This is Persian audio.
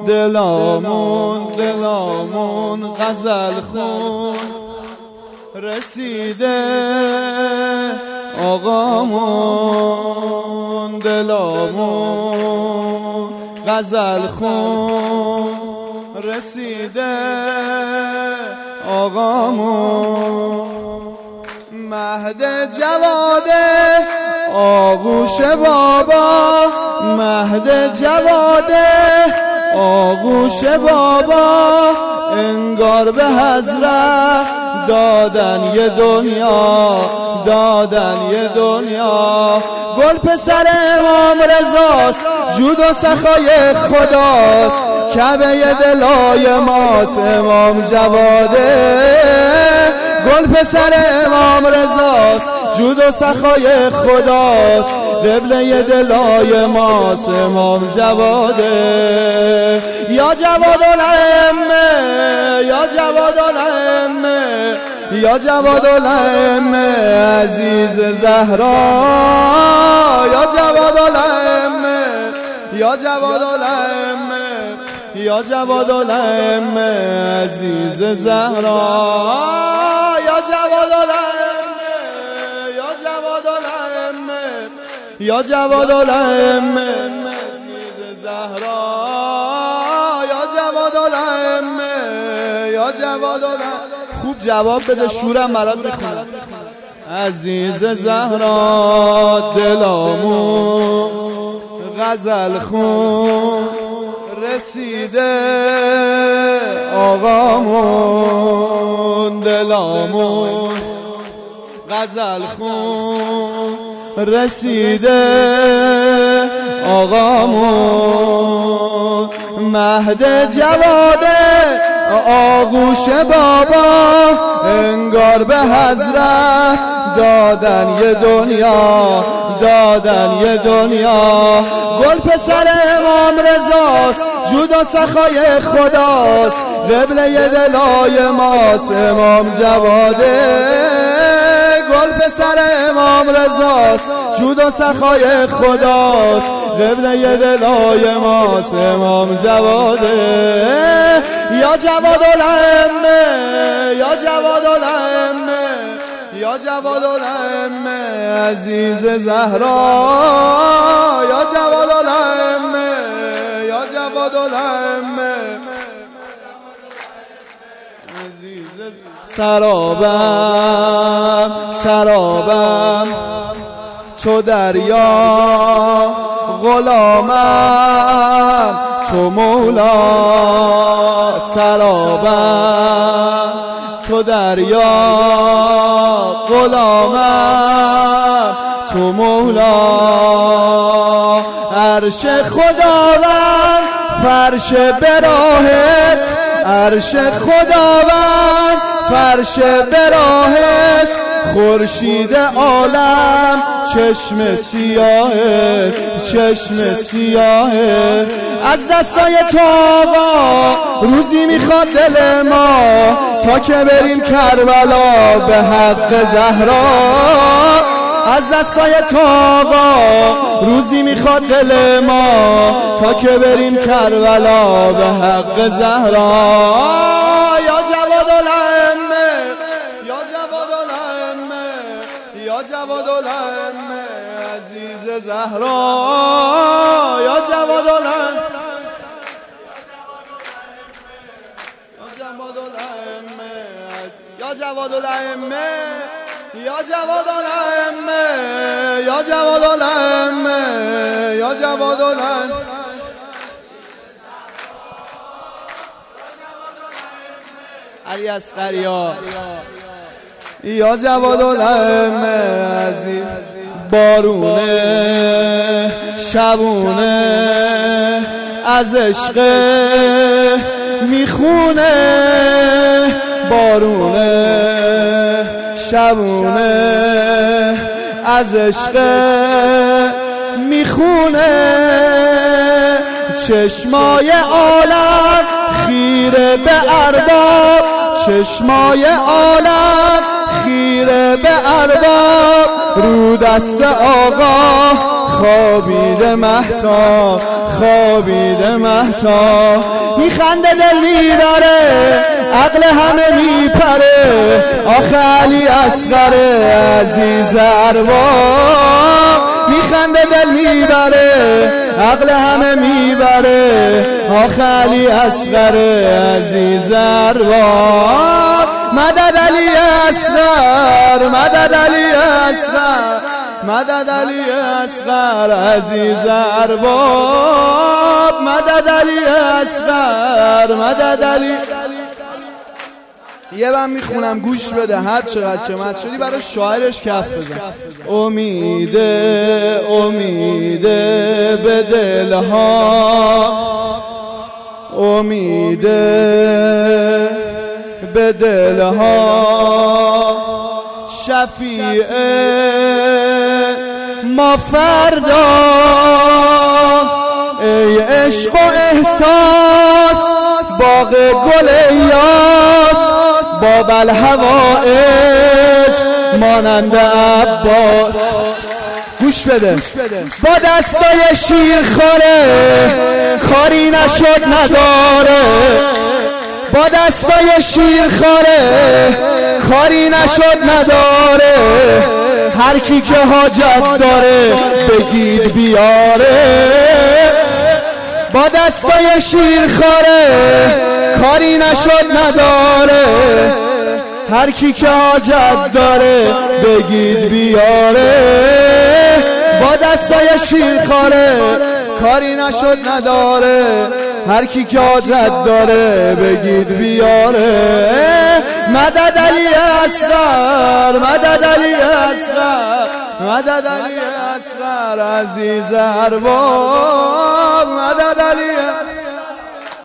دلامون غزل خون رسیده آقامون، دلامون غزل خون رسیده آقامون. مهد جواده آغوش بابا، مهد جواده آغوش بابا، انگار به حضرت دادن یه دنیا، دادن یه دنیا. گل پسر امام رضاست، جود و سخای خداست، کعبه دلای ماست امام جواده. گل پسر امام رضاست، جود و سخای خداست، قبله دلای ماست امام جواده. یا جواد الائمه، یا جواد الائمه، یا جواد الائمه عزیز زهرا، یا جواد الائمه، یا جواد الائمه، یا جواد الائمه عزیز زهرا، یا جواد الائمه، یا جواد الائمه، یا جواد الائمه عزیز زهرا، یا جواد الائمه، یا جواد الائمه. خوب جواب بده، شورم برات میخونم. عزیز زهرا دلامون غزل خون رسیده آقامون، دلامون غزل خون رسیده آقامون. مهد جواده آغوش بابا، انگار به حضرت دادن یه دنیا، دادن یه دنیا. گل پسر امام رضاست، جود و سخای خداست، قبله دلای ماست امام جواده. گل پسر امام رضاست، جود و سخای خداست، قبله دلای ماست امام جواده. یا جواد الائمه، یا جواد الائمه، یا جواد الائمه عزیز زهرا، یا جواد الائمه، یا جواد الائمه عزیز. سرابم سرابم تو دریا، غلامم تو مولا. سرابم تو دریا، غلامم تو مولا. عرش خداوند فرش براهت، عرش خداوند فرش براهت. خورشید عالم چشم سیاهه، چشم سیاهه. از دستای تو آقا روزی میخواد دل ما، تا که بریم کربلا به حق زهرا. از دستای تو آقا روزی میخواد دل ما، تا که بریم کربلا به حق زهرا. یا جواد الائمه، یا جواد الائمه، یا جواد الائمه عزیز زهرا، یا جواد الائمه، یا جواد الائمه، یا جواد الائمه، یا جواد الائمه، یا جواد الائمه. علی اصغریا، یا جواد الائمه عزیز. بارونه شبونه از عشق میخونه، بارونه شبونه از عشق میخونه. چشمای عالم خیره به ارباب، چشمای عالم خیره به ارباب. رو دست آقا خوابیده مهتاب، خوابیده مهتاب. میخنده دل میبره عقل همه میپره، آخه علی اصغر عزیز ارباب. میخنده دل میبره عقل همه میبره، آخه علی اصغر عزیز ارباب. مدد علی اصغر، مدد علی اصغر، مدد علی اصغر عزیز ارباب. مدد علی اصغر، مدد علی. یه بند میخونم گوش بده، هر چقدر که مست شدی برای شاعرش کف بزن. امیده امیده به دلها، امیده به دلها، شفیع ما فردا. ای عشق و احساس باغ گل یاس، باب الهوائج مانند عباس. گوش بده. با دستای شیرخواره کاری نشد نداره، با دستای شیرخواره کاری نشد نداره. هر کی که حاجت داره بگید بیاره. با دستای شیرخواره کاری نشد نداره، هر کی که حاجت داره بگید بیاره. با دستای شیرخواره کاری نشد نداره، هر کی که حاجت داره بگید بیاره. مدد علی اصغر، مدد علی اصغر، مدد علی اصغر عزیز ارباب. مدد علی